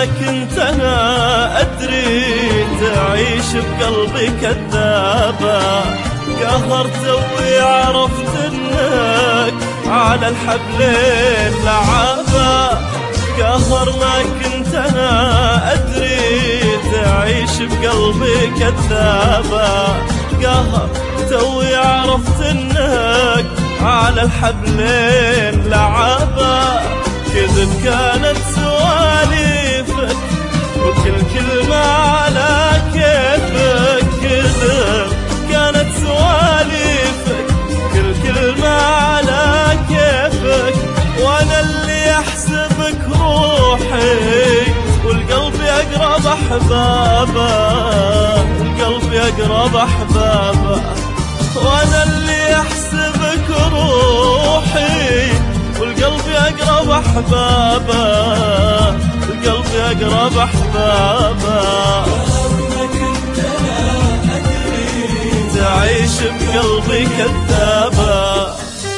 كنت أنا أدري تعيش بقلبي كذابة، قهرت وعرفت إنك على الحبلين لعابة. قهر ما كنت أنا أدري تعيش بقلبي كذابة، قهر توي عرفت إنك على الحبلين لعابة. كذب كانت سواليفك وكل كلمة على كيفك، كذب كانت سواليفك كل كلمة على كيفك. وانا اللي احسبك روحي والقلب يقرب احبابه، القلب يقرب احبابه. وانا اللي احسبك روحي والقلب يقرب احبابه، القلب يقرب احبابه. تعيش بقلبي كذابة.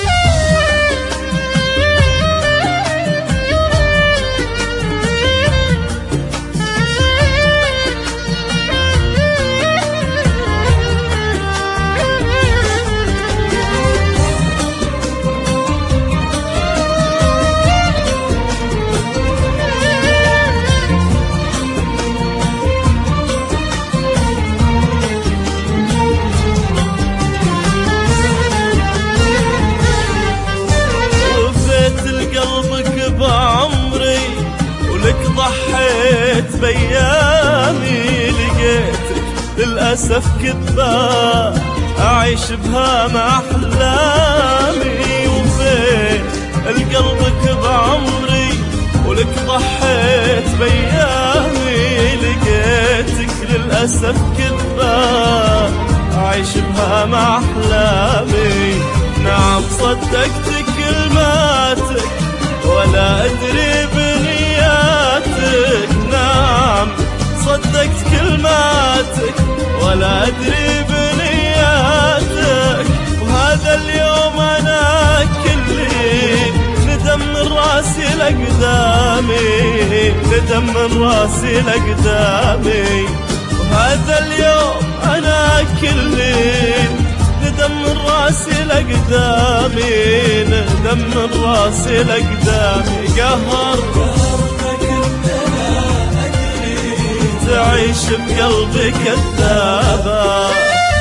ضحيت بأيامي لقيتك للأسف كذبة أعيش بها مع أحلامي. وفين القلبك بعمري ولك ضحيت بأيامي لقيتك للأسف كذبة أعيش بها مع أحلامي. نعم صدقت كلماتك ولا أدري بنياتك، نعم صدقت كلماتك ولا أدري بنياتك. وهذا اليوم أنا كلي ندم من راسي لقدامي، ندم من راسي لقدامي. وهذا اليوم أنا كلي ندم من راسي لقدامي، ندم من راسي لقدامي. قهر تعيش بقلبي كذابة.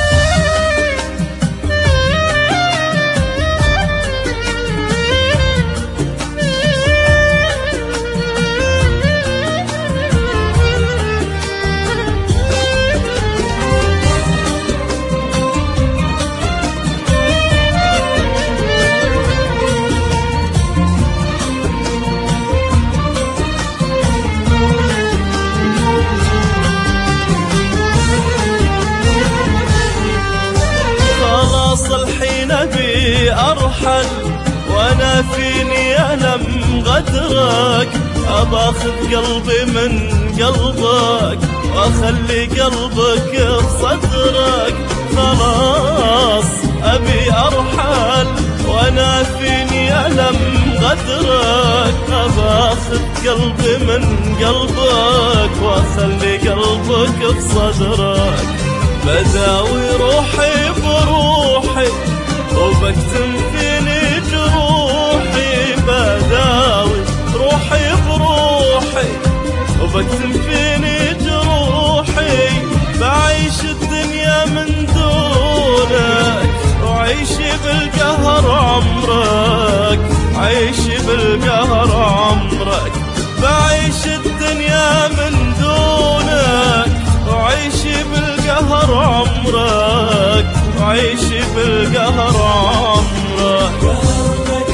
الحين ابي ارحل وانا فيني الم غدرك، اباخذ قلبي من قلبك واخلي قلبك بصدرك. خلاص ابي ارحل وانا فيني الم غدرك، اباخذ قلبي من قلبك واخلي قلبك بصدرك. بداوي روحي بروحي وبكتم فيني جروحي، بداوي روحي بروحي وبكتم فيني جروحي. بعيش الدنيا من دونك وعيشي بالقهر عمرك، عيشي بالقهر عمرك. بعيش الدنيا من دونك وعيشي بالقهر عمرك، وعيشي بالقهر عمرك.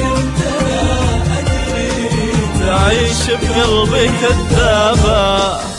تعيش بقلبي كذابة.